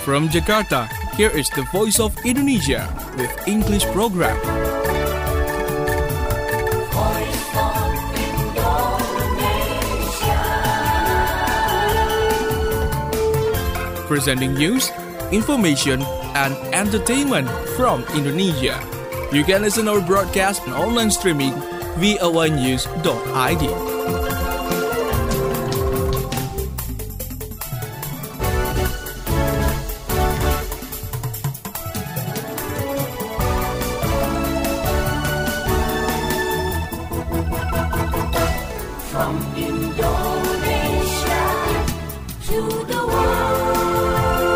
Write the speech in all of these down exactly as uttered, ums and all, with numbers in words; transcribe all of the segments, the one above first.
From Jakarta, here is the Voice of Indonesia with English program. Voice of Indonesia. Presenting news, information, and entertainment from Indonesia. You can listen our broadcast and online streaming v o a news dot i d. From Indonesia to the world.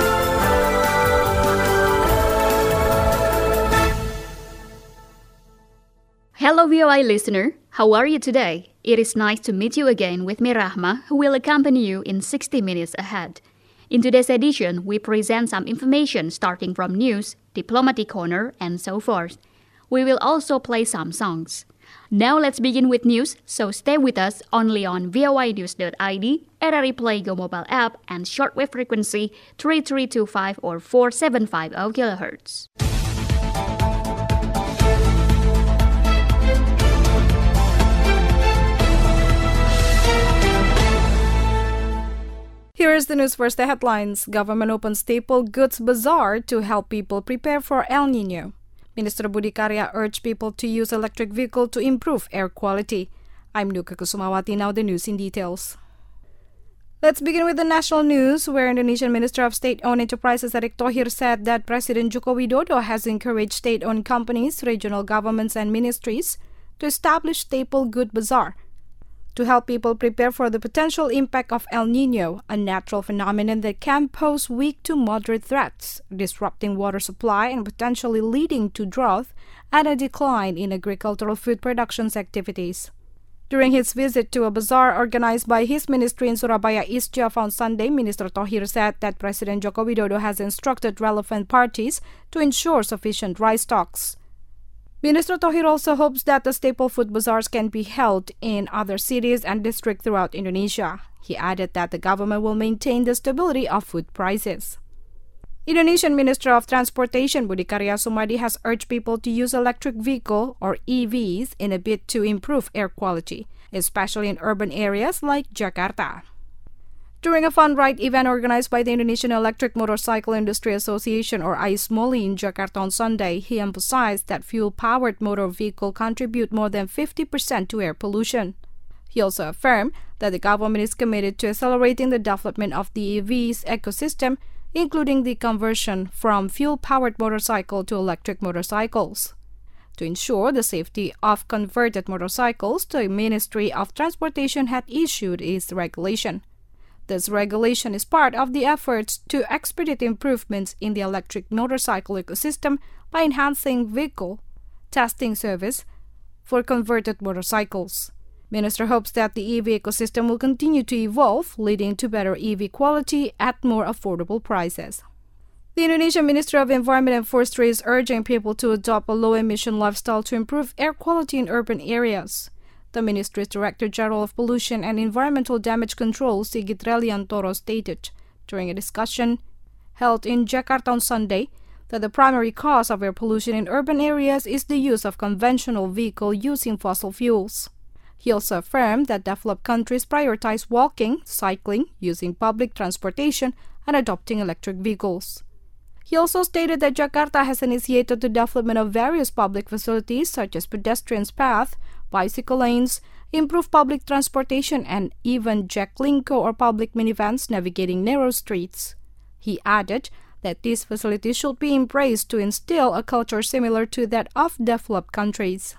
Hello V O I listener, how are you today? It is nice to meet you again with me Rahma, who will accompany you in sixty minutes ahead. In today's edition, we present some information starting from news, diplomatic corner, and so forth. We will also play some songs. Now let's begin with news, so stay with us only on v o i news dot i d, R R I Play Go mobile app, and shortwave frequency three three two five or four seven five zero kilohertz. Here is the news. First, the headlines. Government opens staple goods bazaar to help people prepare for El Nino. Minister Budi Karya urged people to use electric vehicle to improve air quality. I'm Nuka Kusumawati. Now the news in details. Let's begin with the national news, where Indonesian Minister of State-Owned Enterprises Erick Thohir said that President Joko Widodo has encouraged state-owned companies, regional governments, and ministries to establish staple good bazaar to help people prepare for the potential impact of El Nino, a natural phenomenon that can pose weak to moderate threats, disrupting water supply and potentially leading to drought and a decline in agricultural food production activities. During his visit to a bazaar organized by his ministry in Surabaya East Java on Sunday, Minister Thohir said that President Joko Widodo has instructed relevant parties to ensure sufficient rice stocks. Minister Thohir also hopes that the staple food bazaars can be held in other cities and districts throughout Indonesia. He added that the government will maintain the stability of food prices. Indonesian Minister of Transportation Budi Karya Sumadi has urged people to use electric vehicle or E Vs in a bid to improve air quality, especially in urban areas like Jakarta. During a fun ride event organized by the Indonesian Electric Motorcycle Industry Association or ISMOLI in Jakarta on Sunday, he emphasized that fuel-powered motor vehicles contribute more than fifty percent to air pollution. He also affirmed that the government is committed to accelerating the development of the E Vs ecosystem, including the conversion from fuel-powered motorcycle to electric motorcycles. To ensure the safety of converted motorcycles, the Ministry of Transportation had issued its regulation. This regulation is part of the efforts to expedite improvements in the electric motorcycle ecosystem by enhancing vehicle testing service for converted motorcycles. Minister hopes that the E V ecosystem will continue to evolve, leading to better E V quality at more affordable prices. The Indonesian Ministry of Environment and Forestry is urging people to adopt a low-emission lifestyle to improve air quality in urban areas. The ministry's Director General of Pollution and Environmental Damage Control, Sigit Reliantoro, stated during a discussion held in Jakarta on Sunday that the primary cause of air pollution in urban areas is the use of conventional vehicles using fossil fuels. He also affirmed that developed countries prioritize walking, cycling, using public transportation, and adopting electric vehicles. He also stated that Jakarta has initiated the development of various public facilities such as pedestrian paths, bicycle lanes, improved public transportation, and even Jaklingko or public minivans navigating narrow streets. He added that these facilities should be embraced to instill a culture similar to that of developed countries.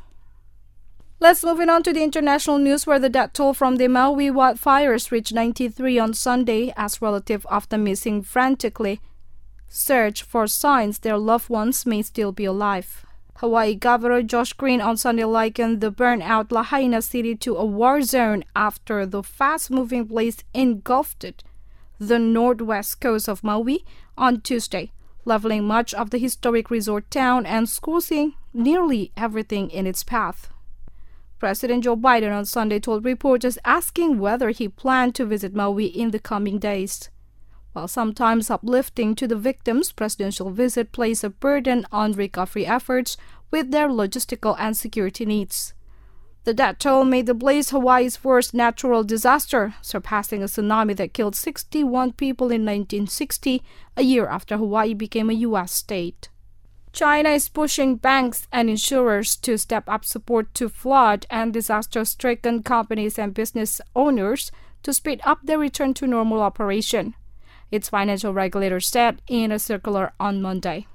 Let's move on to the international news, where the death toll from the Maui wildfires reached ninety-three on Sunday as relatives of the missing frantically search for signs their loved ones may still be alive. Hawaii Governor Josh Green on Sunday likened the burnt-out Lahaina city to a war zone after the fast-moving blaze engulfed the northwest coast of Maui on Tuesday, leveling much of the historic resort town and scorching nearly everything in its path. President Joe Biden on Sunday told reporters asking whether he planned to visit Maui in the coming days. While sometimes uplifting to the victims, presidential visit places a burden on recovery efforts with their logistical and security needs. The death toll made the blaze Hawaii's worst natural disaster, surpassing a tsunami that killed sixty-one people in nineteen sixty, a year after Hawaii became a U S state. China is pushing banks and insurers to step up support to flood and disaster-stricken companies and business owners to speed up their return to normal operation, its financial regulator said in a circular on Monday.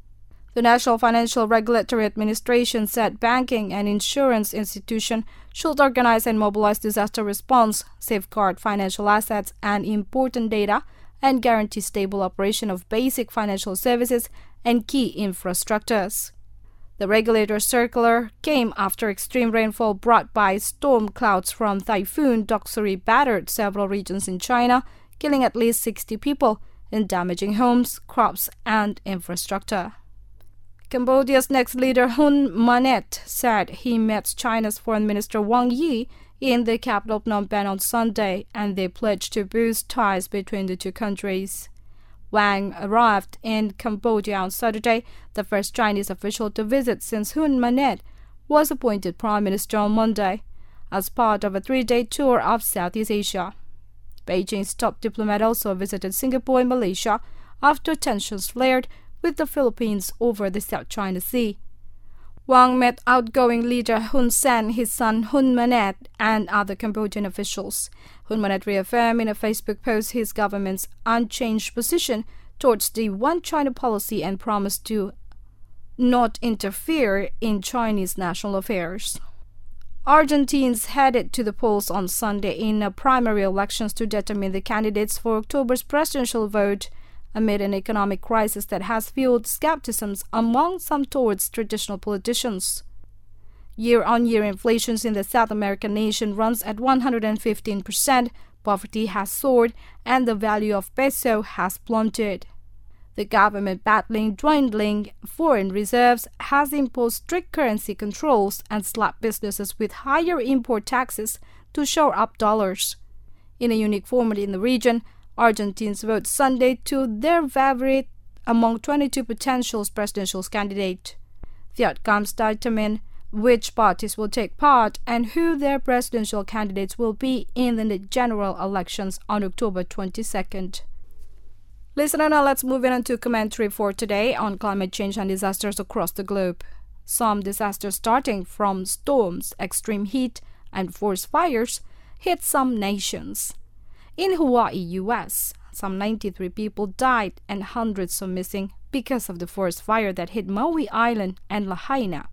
The National Financial Regulatory Administration said banking and insurance institutions should organize and mobilize disaster response, safeguard financial assets and important data, and guarantee stable operation of basic financial services and key infrastructures. The regulator's circular came after extreme rainfall brought by storm clouds from Typhoon Doksuri battered several regions in China, killing at least sixty people and damaging homes, crops, and infrastructure. Cambodia's next leader Hun Manet said he met China's Foreign Minister Wang Yi in the capital Phnom Penh on Sunday, and they pledged to boost ties between the two countries. Wang arrived in Cambodia on Saturday, the first Chinese official to visit since Hun Manet was appointed Prime Minister on Monday, as part of a three-day tour of Southeast Asia. Beijing's top diplomat also visited Singapore and Malaysia after tensions flared with the Philippines over the South China Sea. Wang met outgoing leader Hun Sen, his son Hun Manet, and other Cambodian officials. Hun Manet reaffirmed in a Facebook post his government's unchanged position towards the One China policy and promised to not interfere in Chinese national affairs. Argentines headed to the polls on Sunday in primary elections to determine the candidates for October's presidential vote, amid an economic crisis that has fueled skepticism among some towards traditional politicians. Year-on-year inflation in the South American nation runs at one hundred fifteen percent, poverty has soared, and the value of peso has plummeted. The government, battling dwindling foreign reserves, has imposed strict currency controls and slapped businesses with higher import taxes to shore up dollars. In a unique format in the region, Argentines vote Sunday to their favorite among twenty-two potential presidential candidates. The outcomes determine which parties will take part and who their presidential candidates will be in the general elections on October twenty-second. Listener, now let's move on to commentary for today on climate change and disasters across the globe. Some disasters starting from storms, extreme heat, and forest fires hit some nations. In Hawaii, U S, some ninety-three people died and hundreds are missing because of the forest fire that hit Maui Island and Lahaina.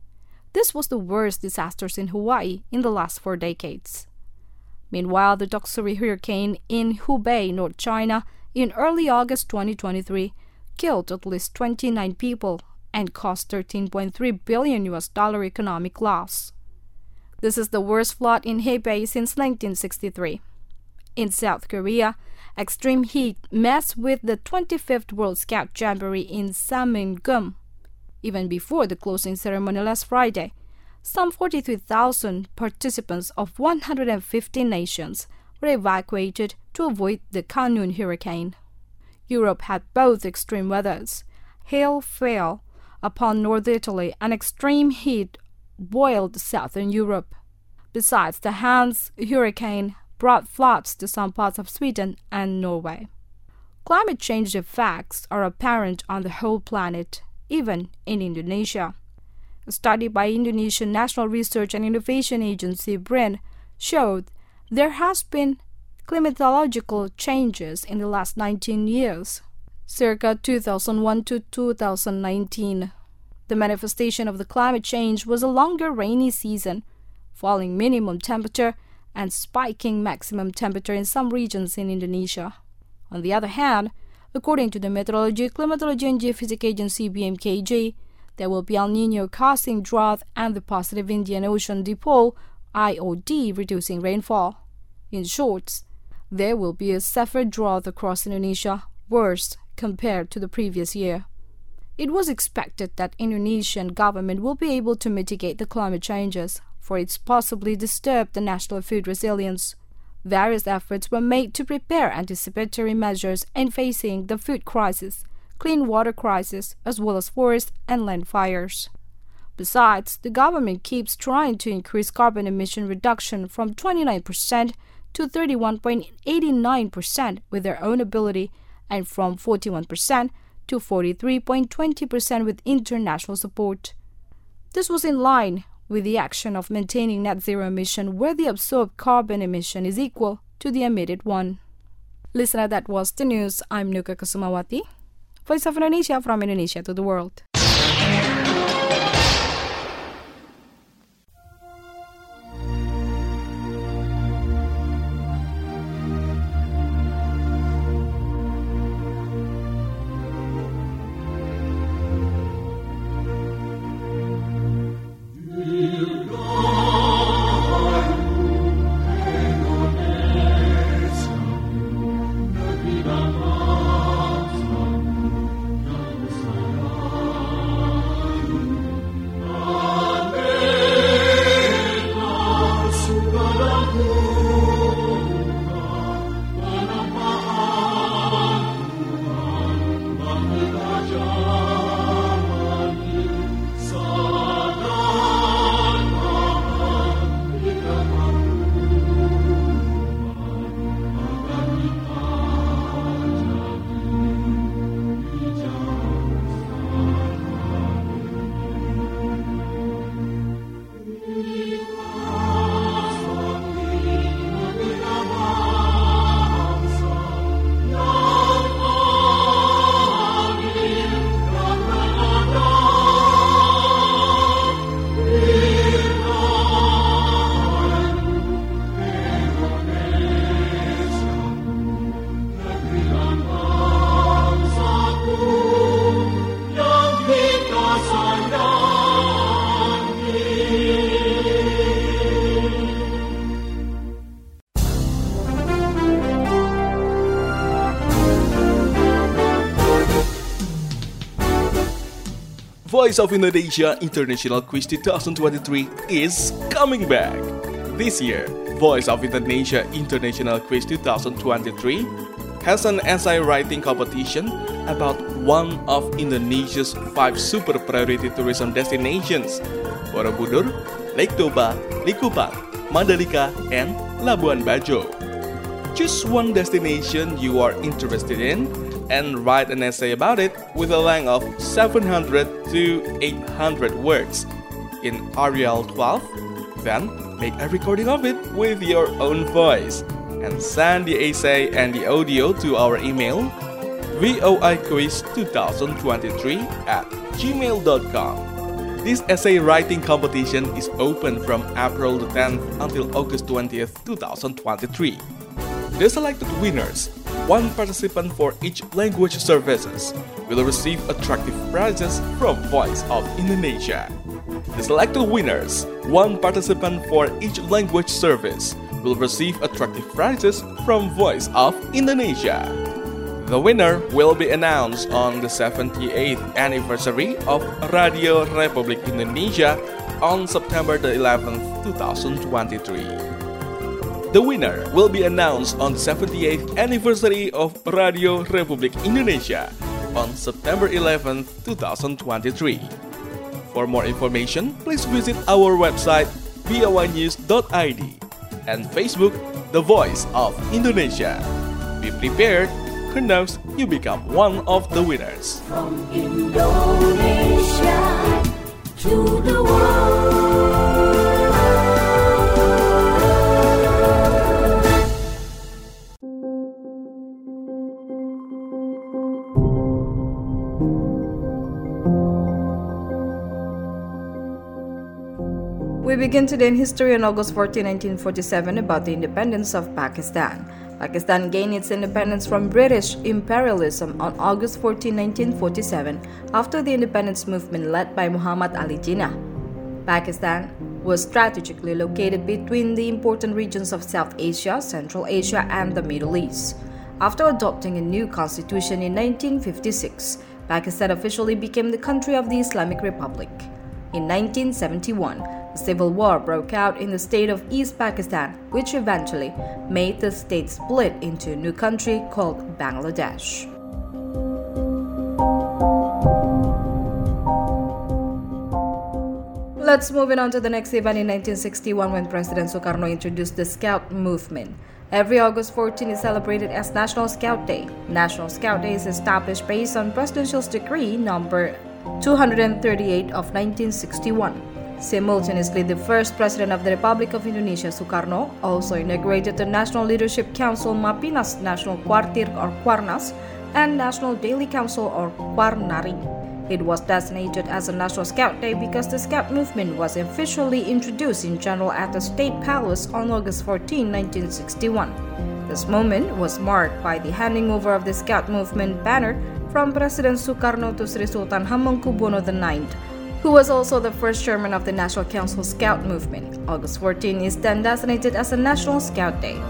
This was the worst disasters in Hawaii in the last four decades. Meanwhile, the Doksuri hurricane in Hubei, North China, in early August twenty twenty-three, killed at least twenty-nine people and caused thirteen point three billion U S dollar economic loss. This is the worst flood in Hebei since nineteen sixty-three. In South Korea, extreme heat messed with the twenty-fifth World Scout Jamboree in Samingum. Even before the closing ceremony last Friday, some forty-three thousand participants of one hundred fifty nations were evacuated to avoid the Kanun hurricane. Europe had both extreme weathers. Hail fell upon North Italy and extreme heat boiled southern Europe. Besides, the Hans hurricane brought floods to some parts of Sweden and Norway. Climate change effects are apparent on the whole planet, even in Indonesia. A study by Indonesian National Research and Innovation Agency B R I N showed there has been climatological changes in the last nineteen years, circa two thousand one to two thousand nineteen. The manifestation of the climate change was a longer rainy season, falling minimum temperature, and spiking maximum temperature in some regions in Indonesia. On the other hand, according to the Meteorology, Climatology and Geophysics Agency B M K G, there will be El Nino causing drought and the positive Indian Ocean Dipole I O D reducing rainfall. In short, there will be a severe drought across Indonesia, worse compared to the previous year. It was expected that Indonesian government will be able to mitigate the climate changes, for it's possibly disturb the national food resilience. Various efforts were made to prepare anticipatory measures in facing the food crisis, clean water crisis, as well as forest and land fires. Besides, the government keeps trying to increase carbon emission reduction from twenty-nine percent to thirty-one point eight nine percent with their own ability, and from forty-one percent to forty-three point two zero percent with international support. This was in line with the action of maintaining net zero emission where the absorbed carbon emission is equal to the emitted one. Listener, that was the news. I'm Nuka Kusumawati, Voice of Indonesia from Indonesia to the world. Voice of Indonesia International Quiz twenty twenty-three is coming back. This year, Voice of Indonesia International Quiz twenty twenty-three has an essay writing competition about one of Indonesia's five super priority tourism destinations: Borobudur, Lake Toba, Likupang, Mandalika, and Labuan Bajo. Choose one destination you are interested in and write an essay about it with a length of seven hundred to eight hundred words in Arial twelve. Then make a recording of it with your own voice and send the essay and the audio to our email voiquiz twenty twenty-three at gmail dot com. This essay writing competition is open from April the tenth until August twentieth, twenty twenty-three. The selected winners, one participant for each language services, will receive attractive prizes from Voice of Indonesia. The selected winners, one participant for each language service, will receive attractive prizes from Voice of Indonesia. The winner will be announced on the seventy-eighth anniversary of Radio Republik Indonesia on September the eleventh, twenty twenty-three. The winner will be announced on the seventy-eighth anniversary of Radio Republik Indonesia on September eleventh, twenty twenty-three. For more information, please visit our website v o y news dot i d and Facebook The Voice of Indonesia. Be prepared, who knows, you become one of the winners. From Indonesia to the world. We begin today in history on August fourteenth, nineteen forty-seven about the independence of Pakistan. Pakistan gained its independence from British imperialism on August fourteenth, nineteen forty-seven after the independence movement led by Muhammad Ali Jinnah. Pakistan was strategically located between the important regions of South Asia, Central Asia, and the Middle East. After adopting a new constitution in nineteen fifty-six, Pakistan officially became the country of the Islamic Republic. In nineteen seventy-one, A civil war broke out in the state of East Pakistan, which eventually made the state split into a new country called Bangladesh. Let's move on to the next event in nineteen sixty-one, when President Sukarno introduced the Scout movement. Every August fourteenth is celebrated as National Scout Day. National Scout Day is established based on Presidential Decree number two hundred thirty-eight of nineteen sixty-one. Simultaneously, the first President of the Republic of Indonesia, Sukarno, also inaugurated the National Leadership Council Mapinas National Quartir or Quarnas and National Daily Council or Quarnari. It was designated as a National Scout Day because the Scout movement was officially introduced in general at the State Palace on August fourteenth, nineteen sixty-one. This moment was marked by the handing over of the Scout movement banner from President Sukarno to Sri Sultan Hamengkubuwono the ninth, who was also the first chairman of the National Council Scout movement. August fourteenth is then designated as a National Scout Day.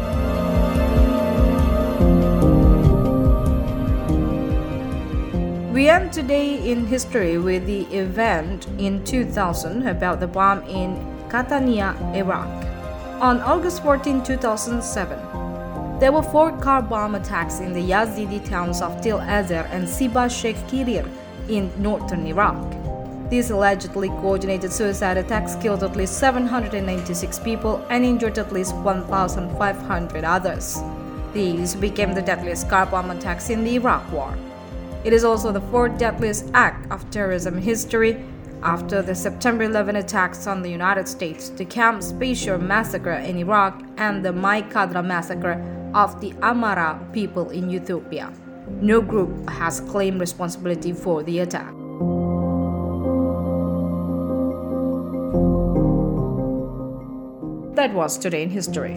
We end today in history with the event in two thousand about the bomb in Catania, Iraq. On August fourteenth, two thousand seven, there were four car bomb attacks in the Yazidi towns of Tel Azar and Siba Sheikh Kirir in northern Iraq. These allegedly coordinated suicide attacks killed at least seven hundred ninety-six people and injured at least one thousand five hundred others. These became the deadliest car bomb attacks in the Iraq War. It is also the fourth deadliest act of terrorism in history after the September eleventh attacks on the United States, the Camp Speicher massacre in Iraq, and the Mai Kadra massacre of the Amhara people in Ethiopia. No group has claimed responsibility for the attack. That was Today in History.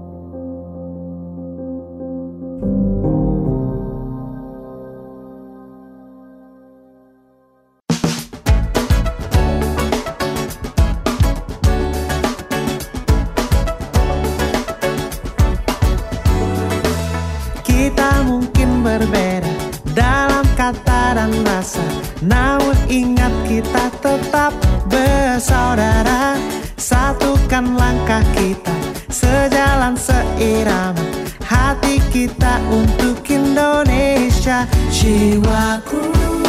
Kita mungkin berbeda dalam kata dan rasa, namun ingat kita tetap bersaudara. Satukan langkah kita, sejalan seirama, hati kita untuk Indonesia. Jiwaku,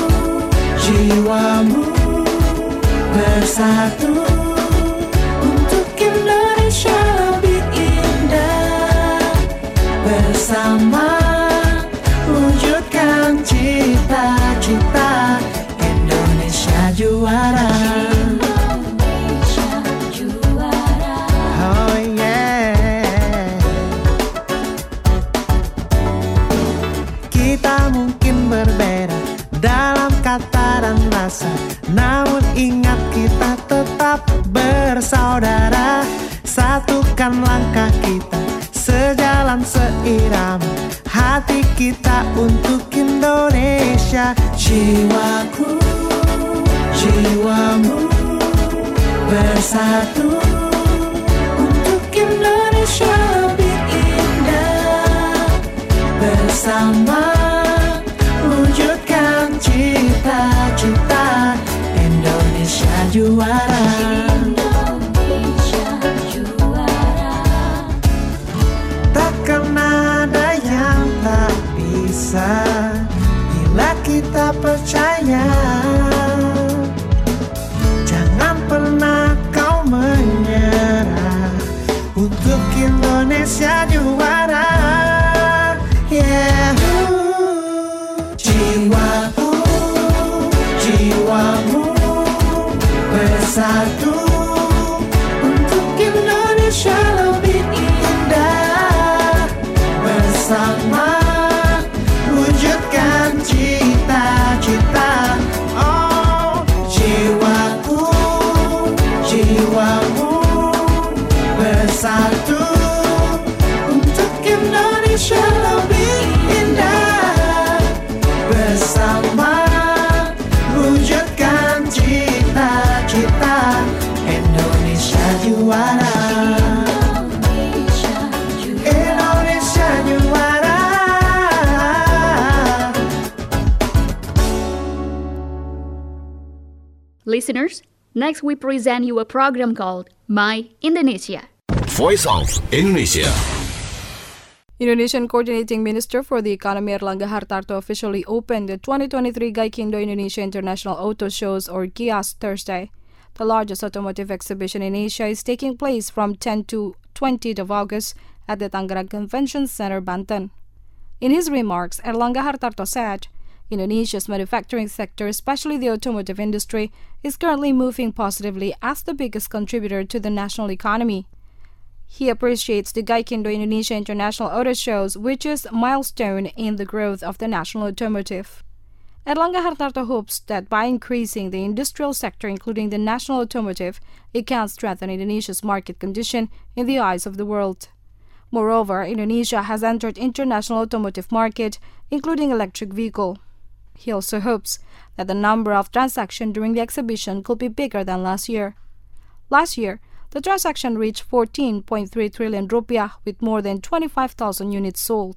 jiwamu bersatu untuk Indonesia lebih indah. Bersama wujudkan cita-cita, Indonesia juara. Namun ingat kita tetap bersaudara. Satukan langkah kita, sejalan seirama, hati kita untuk Indonesia. Jiwaku, jiwamu bersatu untuk Indonesia lebih indah. Bersama wujudkan cita-cita, Indonesia juara. Indonesia juara. Takkan ada yang tak bisa bila kita percaya. Jangan pernah kau menyerah untuk Indonesia juara. Yeah. Jiwaku, jiwamu bersatu untuk Indonesia lebih indah. Bersama wujudkan cita-cita. Oh, jiwaku, jiwamu bersatu untuk Indonesia lebih indah. Bersama wujudkan cita-cita, Indonesia juara. Indonesia juara. Indonesia juara. Listeners, Next, we present you a program called My Indonesia. Voice of Indonesia. Indonesian Coordinating Minister for the Economy Airlangga Hartarto officially opened the twenty twenty-three Gaikindo Indonesia International Auto Shows or G I A S Thursday. The largest automotive exhibition in Asia is taking place from tenth to twentieth of August at the Tangerang Convention Center, Banten. In his remarks, Airlangga Hartarto said, Indonesia's manufacturing sector, especially the automotive industry, is currently moving positively as the biggest contributor to the national economy. He appreciates the Gaikindo Indonesia International Auto Shows, which is a milestone in the growth of the national automotive. Airlangga Hartarto hopes that by increasing the industrial sector, including the national automotive, it can strengthen Indonesia's market condition in the eyes of the world. Moreover, Indonesia has entered international automotive market, including electric vehicle. He also hopes that the number of transactions during the exhibition could be bigger than last year. Last year, the transaction reached fourteen point three trillion rupiah with more than twenty-five thousand units sold.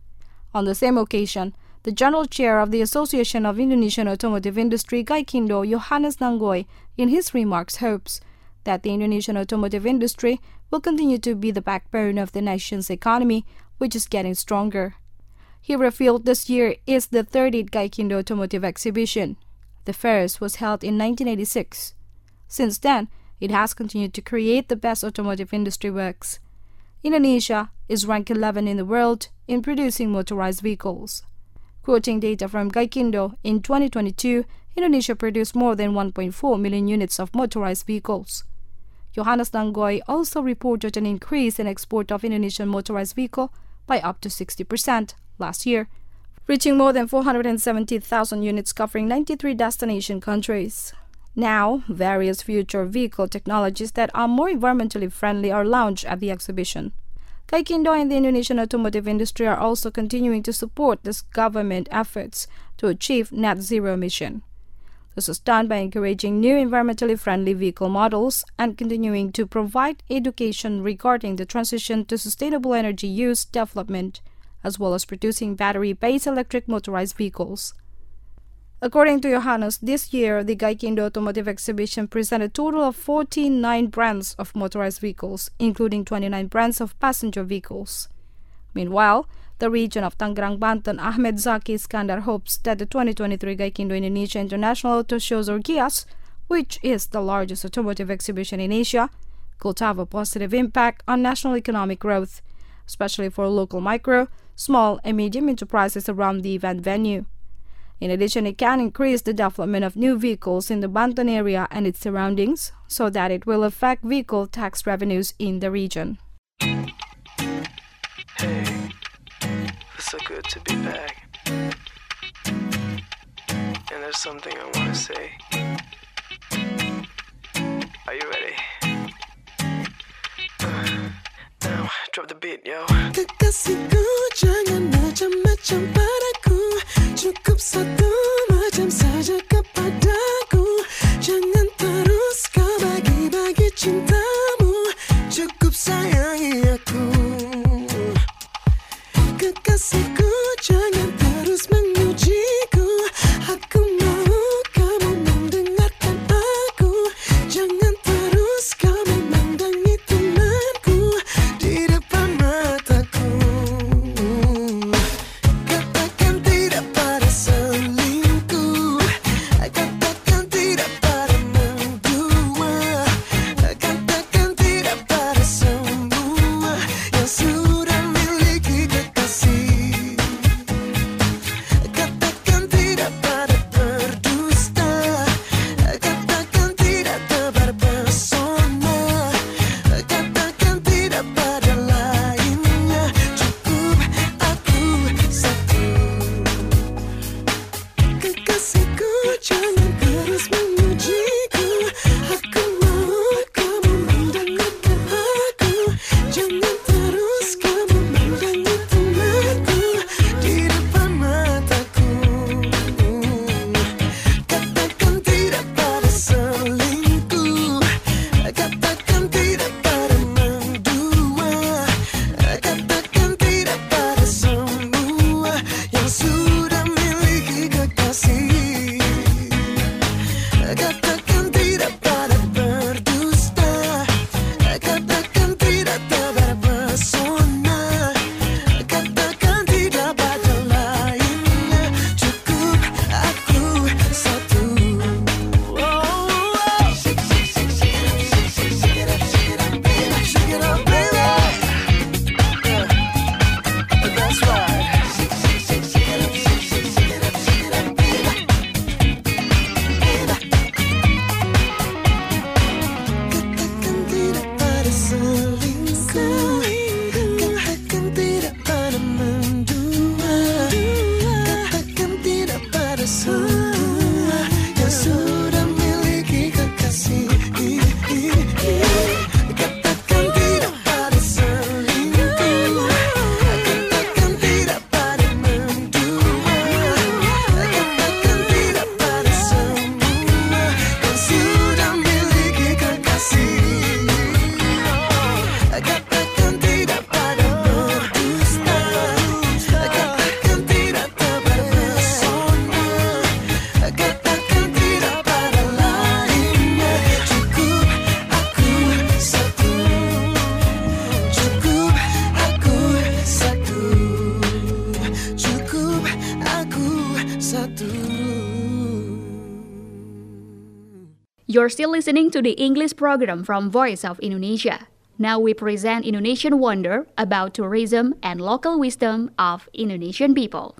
On the same occasion, the General Chair of the Association of Indonesian Automotive Industry, Gaikindo, Yohanes Nanggoy, in his remarks hopes that the Indonesian automotive industry will continue to be the backbone of the nation's economy, which is getting stronger. He revealed this year is the thirtieth Gaikindo Automotive Exhibition. The first was held in nineteen eighty-six. Since then, it has continued to create the best automotive industry works. Indonesia is ranked eleventh in the world in producing motorized vehicles. Quoting data from Gaikindo, in twenty twenty-two, Indonesia produced more than one point four million units of motorized vehicles. Yohanes Nanggoy also reported an increase in export of Indonesian motorized vehicle by up to sixty percent last year, reaching more than four hundred seventy thousand units covering ninety-three destination countries. Now, various future vehicle technologies that are more environmentally friendly are launched at the exhibition. Gaikindo and the Indonesian automotive industry are also continuing to support this government efforts to achieve net zero emission. This is done by encouraging new environmentally friendly vehicle models and continuing to provide education regarding the transition to sustainable energy use development, as well as producing battery-based electric motorized vehicles. According to Yohanes, this year the Gaikindo Automotive Exhibition presented a total of forty-nine brands of motorized vehicles, including twenty-nine brands of passenger vehicles. Meanwhile, the region of Tangerang, Banten, Ahmed Zaki Iskandar hopes that the twenty twenty-three Gaikindo Indonesia International Auto Shows or G I A S, which is the largest automotive exhibition in Asia, could have a positive impact on national economic growth, especially for local micro, small and medium enterprises around the event venue. In addition, it can increase the development of new vehicles in the Banten area and its surroundings, so that it will affect vehicle tax revenues in the region. Hey, it's so good to be back. And there's something I want to say. Are you ready? Uh, now, drop the beat, yo. Kekasihku jangan macam-macam padaku, cukup satu macam saja kepadaku. Jangan terus kau bagi-bagi cintamu, cukup sayangi aku. Kekasihku jangan terus mengujiku, aku mau kamu mendengarkan aku. Jangan terus kau memandangi temanku di depan mataku. Katakan tidak pada selingkuh, katakan tidak pada mendua, katakan selingkuh, katakan tidak pada mendua, katakan tidak pada semua yang sudah miliki kekasih. Katakan tidak pada selingkuh, katakan tidak pada mendua, katakan tidak pada semua yang sudah miliki kekasih. Katakan tidak pada berdusta, katakan tidak terpesona, katakan tidak pada lainnya. Cukup aku satu, cukup aku satu, cukup aku satu. You're still listening to the English program from Voice of Indonesia. Now we present Indonesian Wonder about tourism and local wisdom of Indonesian people.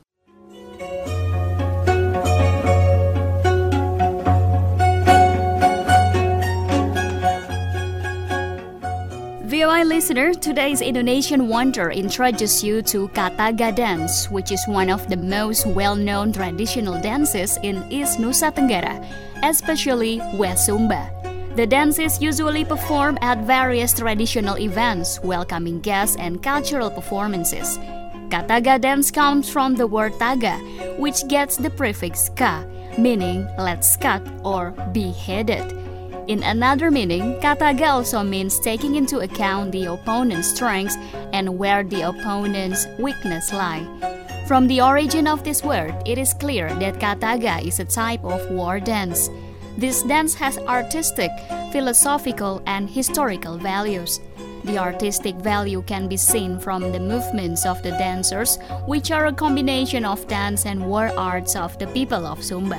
V O I listener, today's Indonesian Wonder introduces you to Kataga dance, which is one of the most well-known traditional dances in East Nusa Tenggara, especially West Sumba. The dance is usually performed at various traditional events, welcoming guests and cultural performances. Kataga dance comes from the word taga, which gets the prefix ka, meaning let's cut or beheaded. In another meaning, kataga also means taking into account the opponent's strengths and where the opponent's weakness lie. From the origin of this word, it is clear that kataga is a type of war dance. This dance has artistic, philosophical, and historical values. The artistic value can be seen from the movements of the dancers, which are a combination of dance and war arts of the people of Sumba.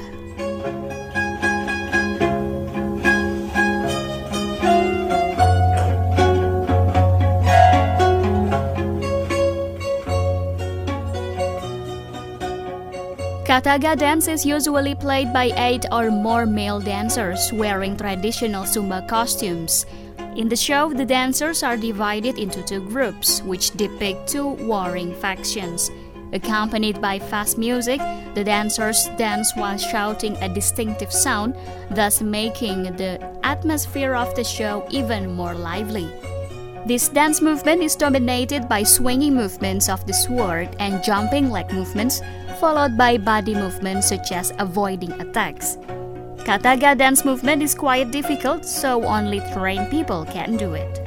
Kataga dance is usually played by eight or more male dancers wearing traditional Sumba costumes. In the show, the dancers are divided into two groups, which depict two warring factions. Accompanied by fast music, the dancers dance while shouting a distinctive sound, thus making the atmosphere of the show even more lively. This dance movement is dominated by swinging movements of the sword and jumping leg movements, followed by body movements such as avoiding attacks. Kataga dance movement is quite difficult, so only trained people can do it.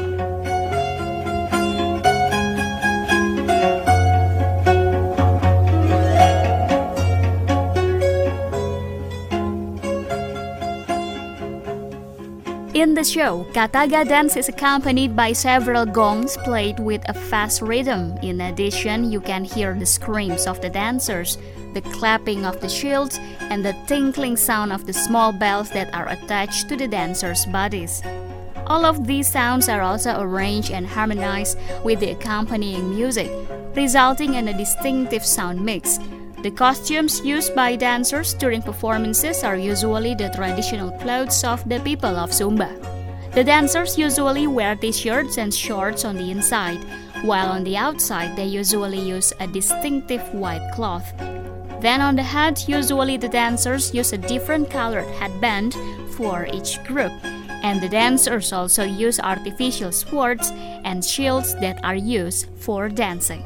In the show, Kataga dance is accompanied by several gongs played with a fast rhythm. In addition, you can hear the screams of the dancers, the clapping of the shields, and the tinkling sound of the small bells that are attached to the dancers' bodies. All of these sounds are also arranged and harmonized with the accompanying music, resulting in a distinctive sound mix. The costumes used by dancers during performances are usually the traditional clothes of the people of Sumba. The dancers usually wear t-shirts and shorts on the inside, while on the outside they usually use a distinctive white cloth. Then on the head, usually the dancers use a different colored headband for each group, and the dancers also use artificial swords and shields that are used for dancing.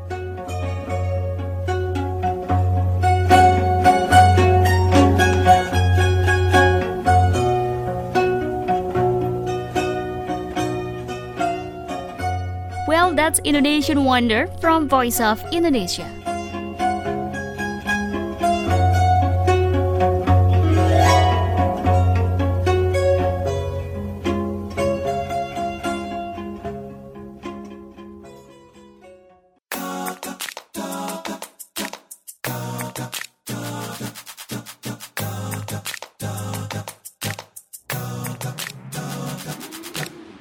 Well, that's Indonesian Wonder from Voice of Indonesia.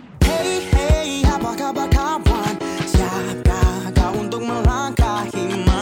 Hey, hey, apa kabar kawan? Siapkah kau untuk melangkahi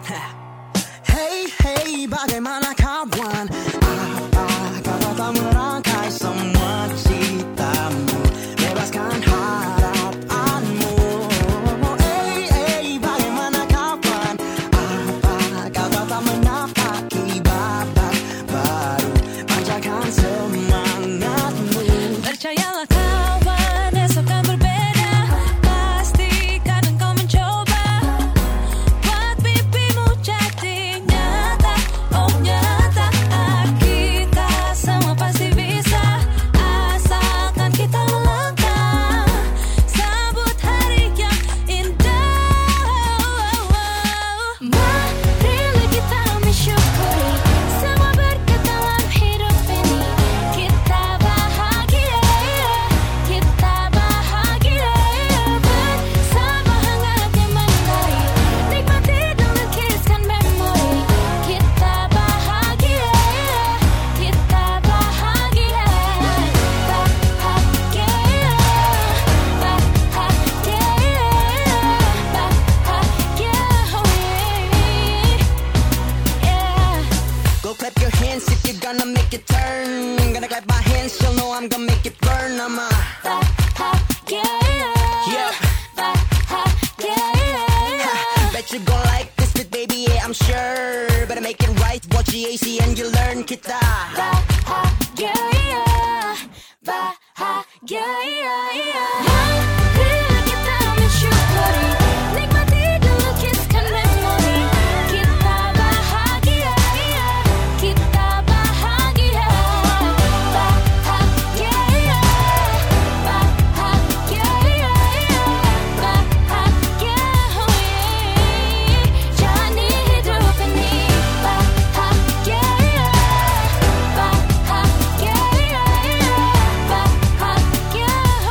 Hey, hey, bagaimana kawan? Apa kau tak merangkai semua citamu? Bebaskan harapanmu. Hey, hey, bagaimana kawan? Apa kau tak menapaki babak baru? Panjatkan semangatmu. Percayalah kawan, esok kan berbeda. Pastikan engkau mencoba. Buat mimpimu jadi nyata. Oh nyata, kita semua pasti bisa. Asalkan kita melangkah. Sambut hari yang indah. Marilah kita mensyukuri semua berkat dalam hidup ini. Kita bahagia, kita bahagia bersama hangatnya menari. Nikmati dan lukiskan memori. Kita bahagia, kita bahagia, bahagia, bahagia, bahagia, yeah. Go clap your hands if you're gonna make it turn. Gonna clap my hands, you'll know I'm gonna make it burn. I'm a Bahagia, yeah. bahagia, Bet you gon' like this bit, baby, yeah, I'm sure. Better make it right, watch the A C and you learn kita. bahagia, bahagia. Marilah kita mensyukuri, nikmati dan lukiskan memori. Kita bahagia, kita bahagia, bahagia, bahagia, bahagia. Jalani hidup ini bahagia, bahagia, bahagia.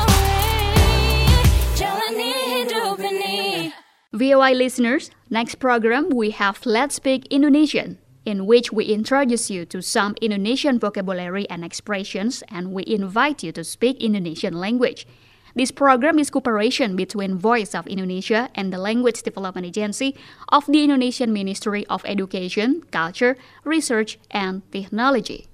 Jalani hidup ini. V O I listeners, next program we have Let's Speak Indonesian, in which we introduce you to some Indonesian vocabulary and expressions, and we invite you to speak Indonesian language. This program is cooperation between Voice of Indonesia and the Language Development Agency of the Indonesian Ministry of Education, Culture, Research, and Technology.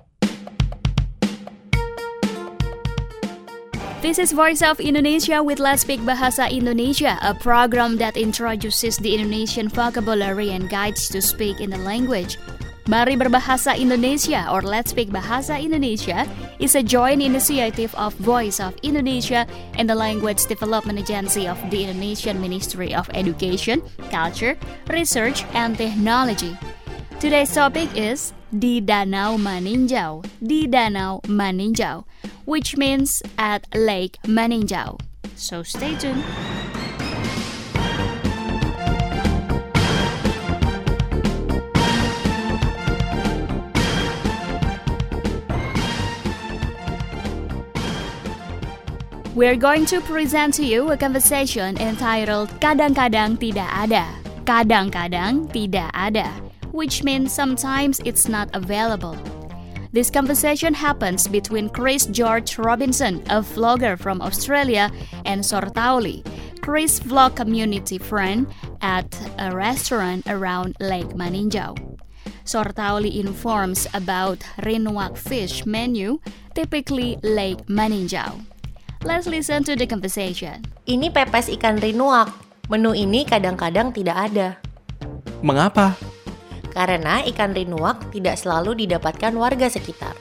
This is Voice of Indonesia with Let's Speak Bahasa Indonesia, a program that introduces the Indonesian vocabulary and guides to speak in the language. Mari Berbahasa Indonesia or Let's Speak Bahasa Indonesia is a joint initiative of Voice of Indonesia and the Language Development Agency of the Indonesian Ministry of Education, Culture, Research, and Technology. Today's topic is Di Danau Maninjau, Di Danau Maninjau, which means at Lake Maninjau. So stay tuned. We're going to present to you a conversation entitled Kadang-kadang tidak ada. Kadang-kadang tidak ada, which means sometimes it's not available. This conversation happens between Chris George Robinson, a vlogger from Australia, and Sortauli, Chris' vlog community friend, at a restaurant around Lake Maninjau. Sortauli informs about Rinuak fish menu, typically Lake Maninjau. Let's listen to the conversation. Ini pepes ikan rinuak. Menu ini kadang-kadang tidak ada. Mengapa? Karena ikan rinuak tidak selalu didapatkan warga sekitar.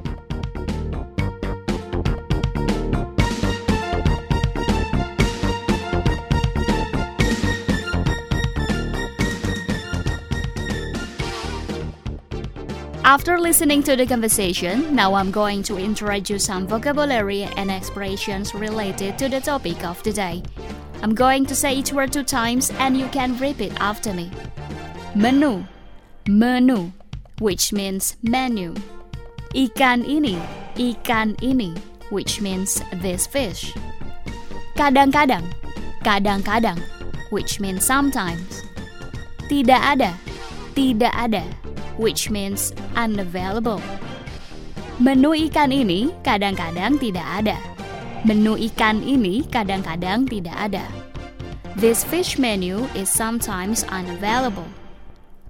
After listening to the conversation, now I'm going to introduce some vocabulary and expressions related to the topic of the day. I'm going to say each word two times and you can repeat after me. Menu, menu, which means menu. Ikan ini, ikan ini, which means this fish. Kadang-kadang, kadang-kadang, which means sometimes. Tidak ada, tidak ada, which means unavailable. Menu ikan ini kadang-kadang tidak ada. Menu ikan ini kadang-kadang tidak ada. This fish menu is sometimes unavailable.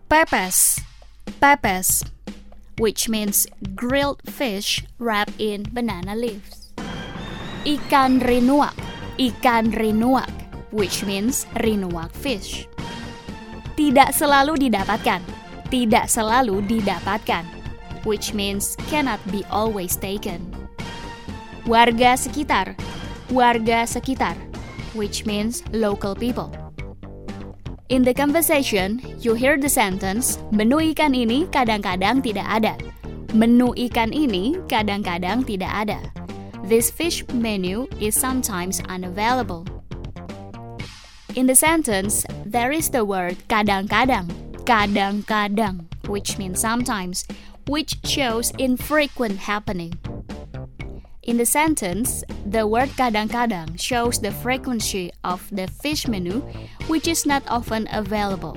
Pepes, pepes, which means grilled fish wrapped in banana leaves. Ikan rinuak, ikan rinuak, which means rinuak fish. Tidak selalu didapatkan, tidak selalu didapatkan, which means cannot be always taken. Warga sekitar, warga sekitar, which means local people. In the conversation, you hear the sentence, menu ikan ini kadang-kadang tidak ada. Menu ikan ini kadang-kadang tidak ada. This fish menu is sometimes unavailable. In the sentence, there is the word kadang-kadang, kadang-kadang, which means sometimes, which shows infrequent happening. In the sentence, the word kadang-kadang shows the frequency of the fish menu, which is not often available.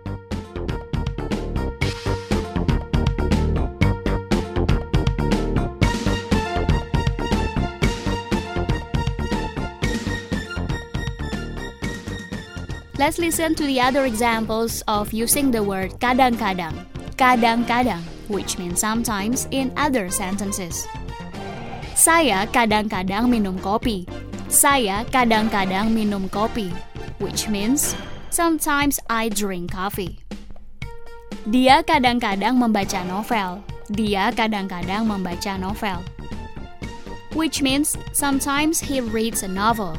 Let's listen to the other examples of using the word kadang-kadang, kadang-kadang, which means sometimes in other sentences. Saya kadang-kadang minum kopi. Saya kadang-kadang minum kopi, which means sometimes I drink coffee. Dia kadang-kadang membaca novel. Dia kadang-kadang membaca novel, which means sometimes he reads a novel.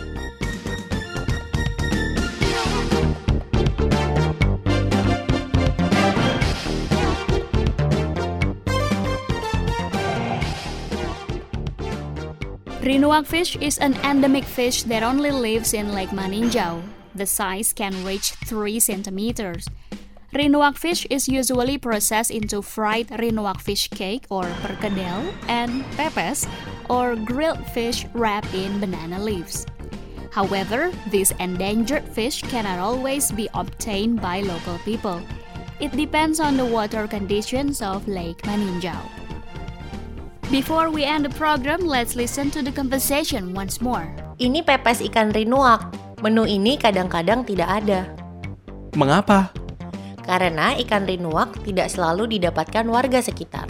Rinuak fish is an endemic fish that only lives in Lake Maninjau. The size can reach three centimeters. Rinuak fish is usually processed into fried rinuak fish cake or perkedel and pepes or grilled fish wrapped in banana leaves. However, this endangered fish cannot always be obtained by local people. It depends on the water conditions of Lake Maninjau. Before we end the program, let's listen to the conversation once more. Ini pepes ikan rinuak. Menu ini kadang-kadang tidak ada. Mengapa? Karena ikan rinuak tidak selalu didapatkan warga sekitar.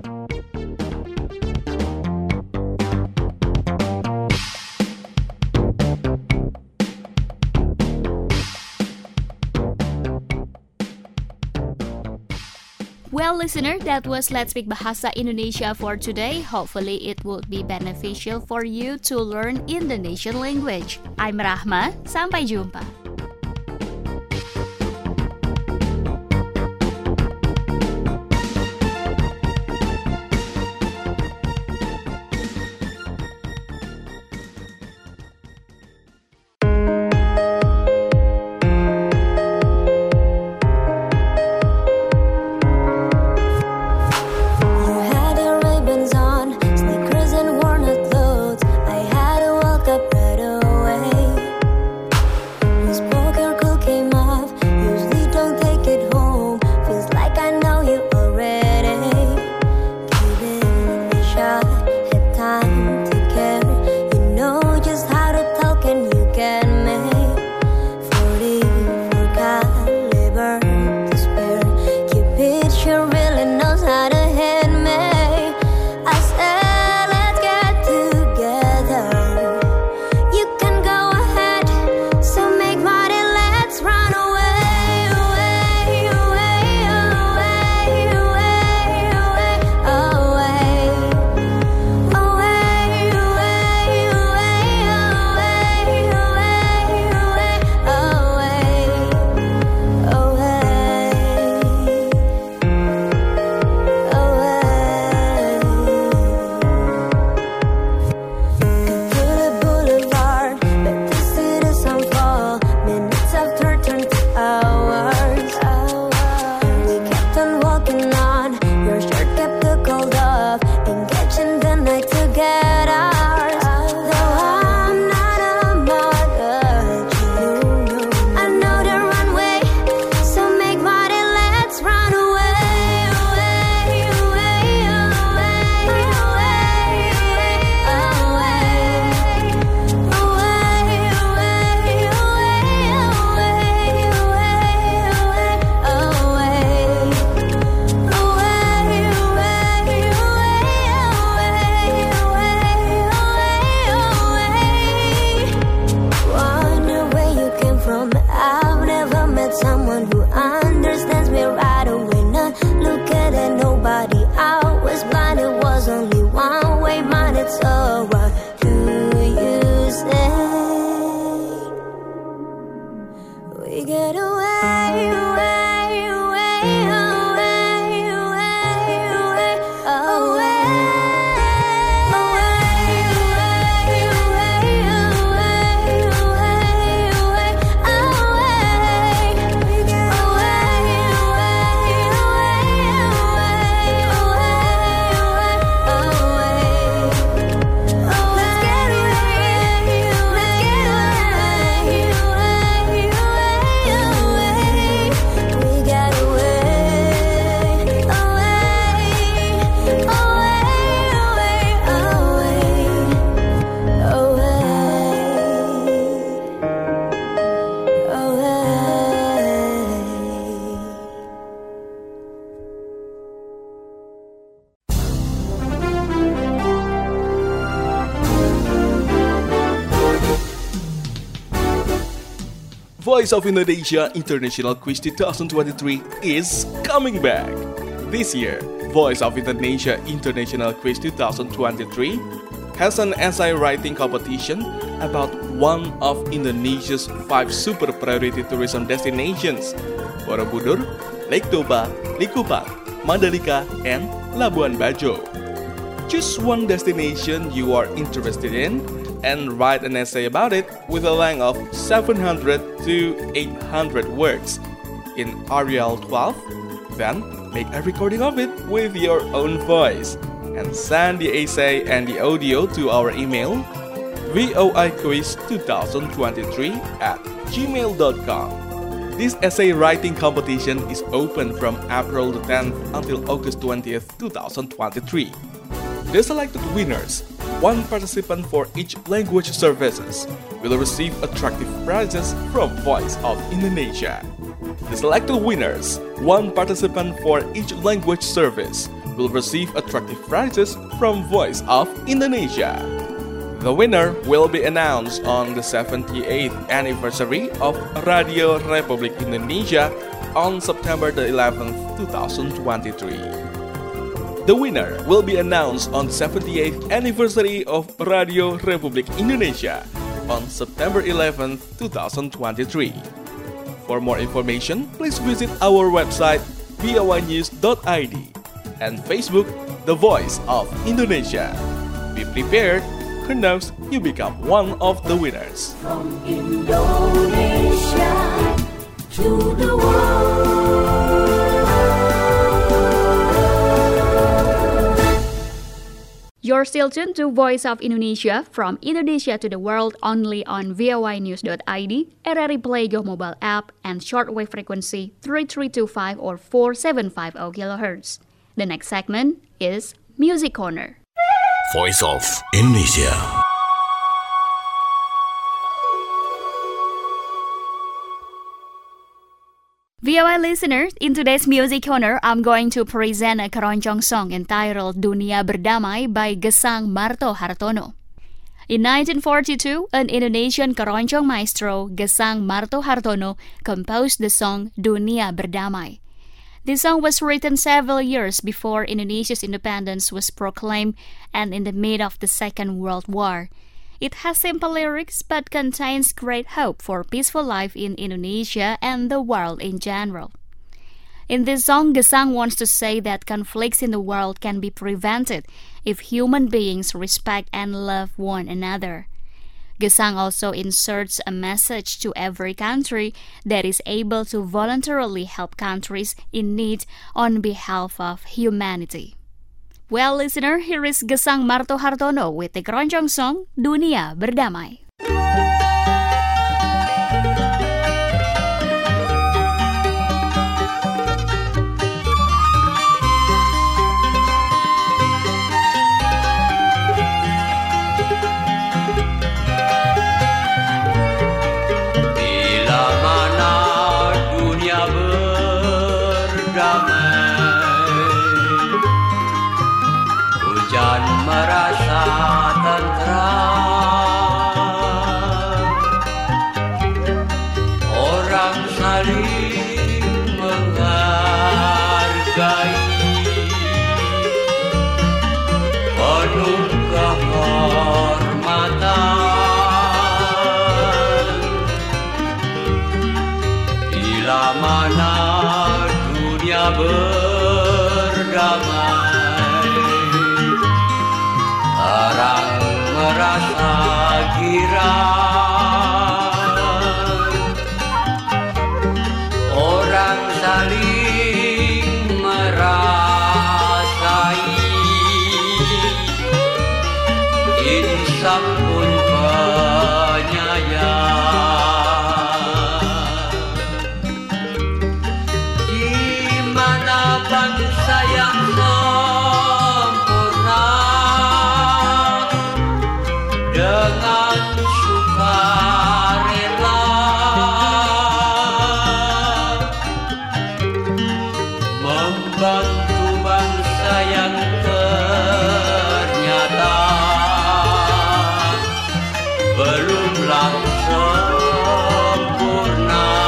Well, listener, that was Let's Speak Bahasa Indonesia for today. Hopefully, it would be beneficial for you to learn Indonesian language. I'm Rahma. Sampai jumpa. Was Voice of Indonesia International Quiz twenty twenty-three is coming back. This year, Voice of Indonesia International Quiz twenty twenty-three has an essay writing competition about one of Indonesia's five super priority tourism destinations, Borobudur, Lake Toba, Likupang, Mandalika, and Labuan Bajo. Choose one destination you are interested in and write an essay about it with a length of seven hundred to eight hundred words in Arial twelve. Then make a recording of it with your own voice and send the essay and the audio to our email voiquiz twenty twenty-three at gmail dot com. This essay writing competition is open from April the tenth until August twentieth, twenty twenty-three. The selected winners, one participant for each language services, will receive attractive prizes from Voice of Indonesia. The selected winners, one participant for each language service, will receive attractive prizes from Voice of Indonesia. The winner will be announced on the seventy-eighth anniversary of Radio Republik Indonesia on September the eleventh, twenty twenty-three. The winner will be announced on the seventieth anniversary of Radio Republik Indonesia on September eleventh, twenty twenty-three. For more information, please visit our website v o i news dot i d and Facebook The Voice of Indonesia. Be prepared, who knows you become one of the winners. From Indonesia to the world. You're still tuned to Voice of Indonesia from Indonesia to the world only on v o i news dot i d, R R I Play Go mobile app, and shortwave frequency three three two five or four seven five zero kilohertz. The next segment is Music Corner. Voice of Indonesia. V O I listeners, in today's Music Corner, I'm going to present a keroncong song entitled Dunia Berdamai by Gesang Marto Hartono. In nineteen forty-two, an Indonesian keroncong maestro, Gesang Marto Hartono, composed the song Dunia Berdamai. This song was written several years before Indonesia's independence was proclaimed and in the mid of the Second World War. It has simple lyrics but contains great hope for peaceful life in Indonesia and the world in general. In this song, Gesang wants to say that conflicts in the world can be prevented if human beings respect and love one another. Gesang also inserts a message to every country that is able to voluntarily help countries in need on behalf of humanity. Well, listener, here is Gesang Marto Hartono with the keroncong song Dunia Berdamai. Bila mana dunia berdamai, hujan merasa tentram, orang saling menghargai, penuh kehormatan. Bila mana dunia berdamai, orang merasa girang, orang saling merasai, insaf pun penyayang. Di mana bangsa yang sempurna dengan sukarela membantu bangsa yang ternyata belumlah sempurna.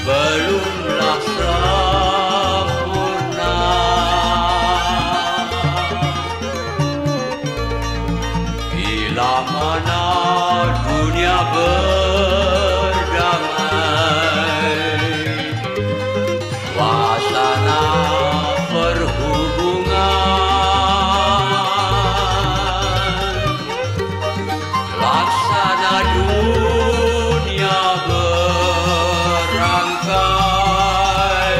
belumlah sempurna. Bila mana dunia berdamai, suasana perhubungan, laksana dunia berangkai,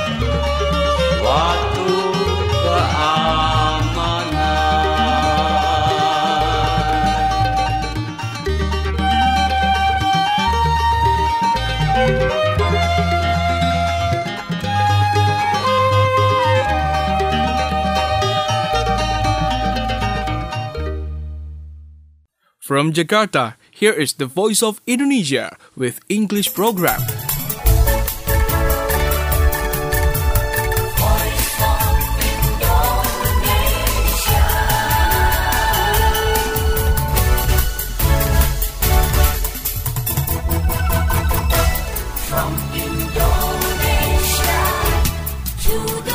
suatu keamanan. From Jakarta, here is the Voice of Indonesia with English program. From Indonesia to the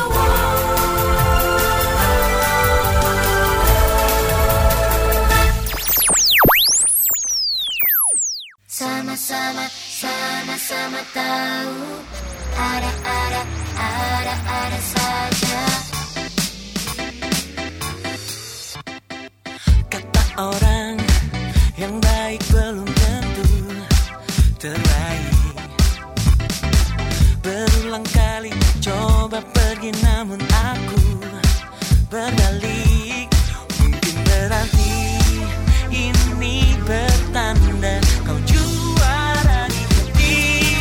Sama-sama, sama-sama tahu, ada-ada, ada-ada saja. Kata orang yang baik belum tentu terbaik. Berulang kali coba pergi namun aku berbalik. Mungkin berarti ini bertanda kau juara di hati.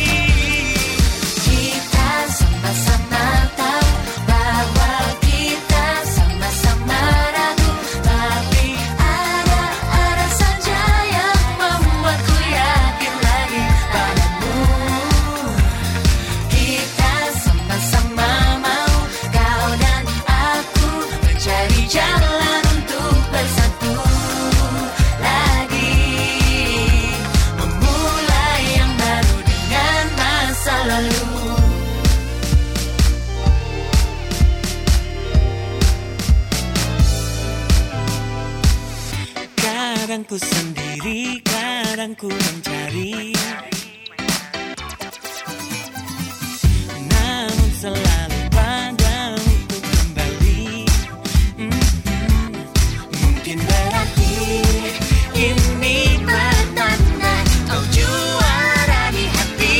Kita sama-sama tahu bahwa kita sama-sama ragu, tapi ada-ada saja yang membuatku yakin lagi padamu. Kita sama-sama mau kau dan aku mencari jalan untuk bersatu lagi, memulai yang baru dengan masa lalu. Kadang ku sendiri, kadang ku mencari, namun selalu padamu ku kembali. Mm-hmm. Mungkin berarti ini pertanda kau juara di hati.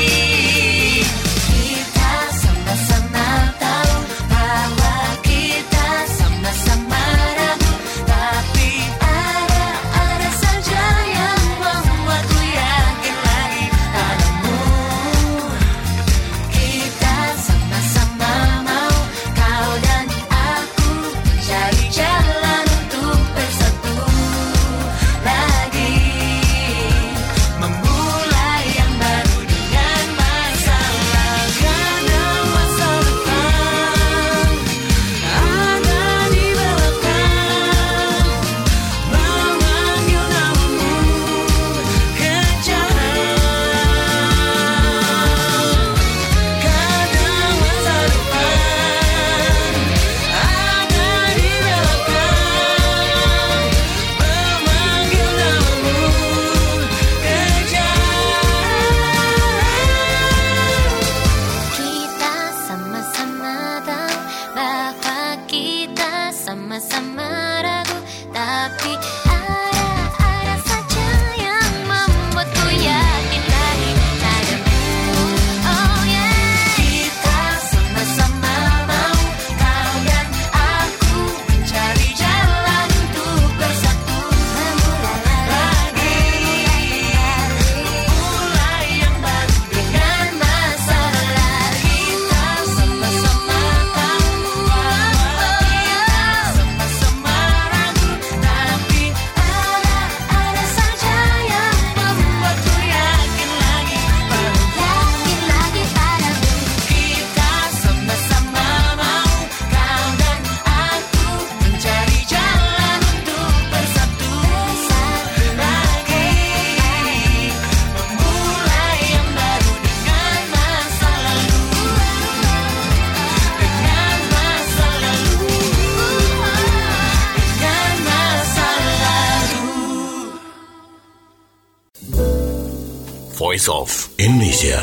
Kita sama-sama tahu bahwa kita sama-sama ragu, tapi ada-ada saja yang membuatku yakin lagi padamu. Kita sama-sama Voice of Indonesia.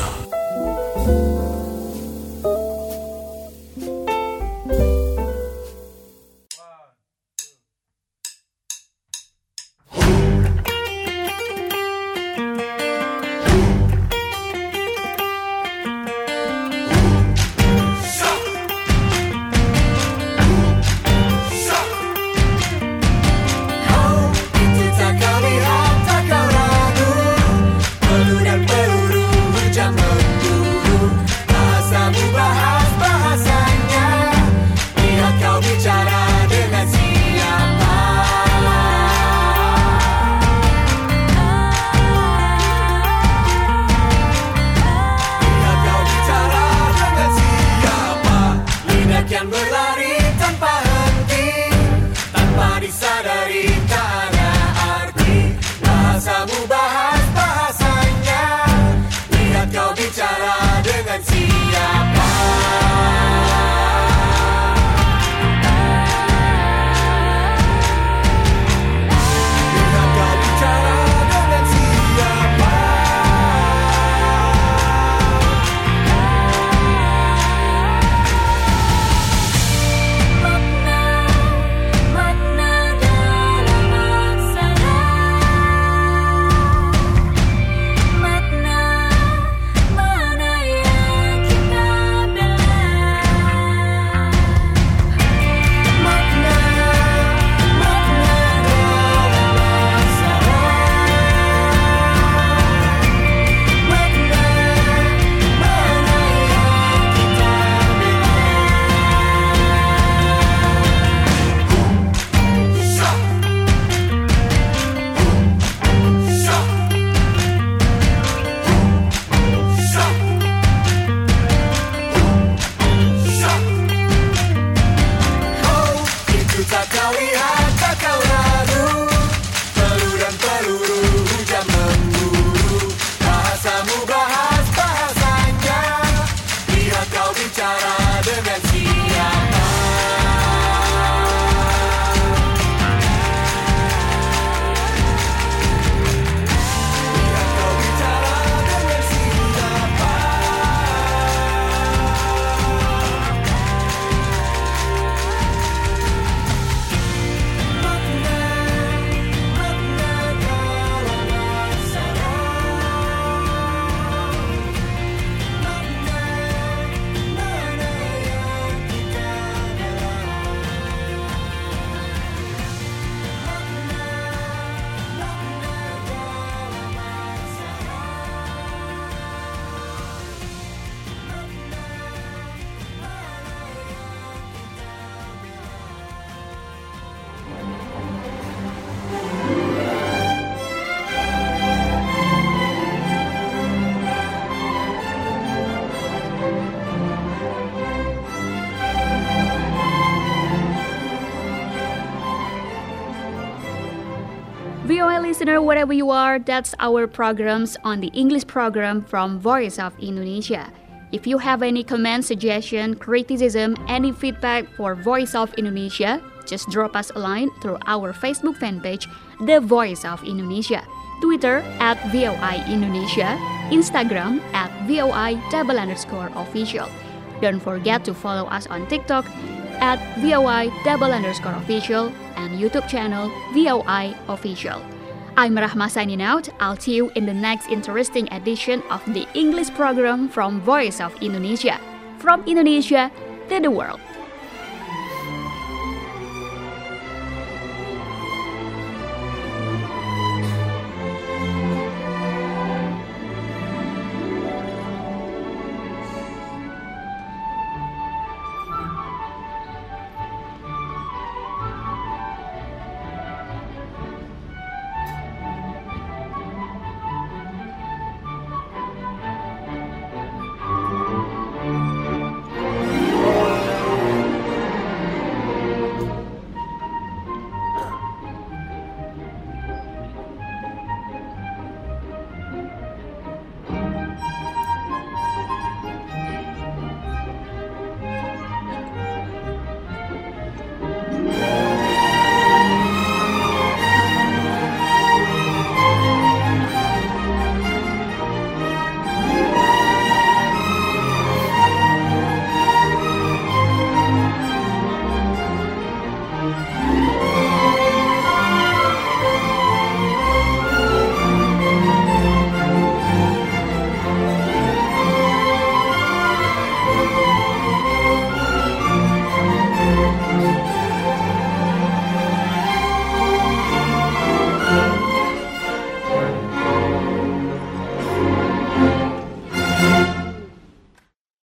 V O A listener, wherever you are, that's our programs on the English program from Voice of Indonesia. If you have any comments, suggestion, criticism, any feedback for Voice of Indonesia, just drop us a line through our Facebook fan page, The Voice of Indonesia, Twitter at V O I Indonesia, Instagram at V O I double underscore official. Don't forget to follow us on TikTok at V O I double underscore official and YouTube channel V O I official. I'm Rahma signing out. I'll see you in the next interesting edition of the English program from Voice of Indonesia. From Indonesia to the world.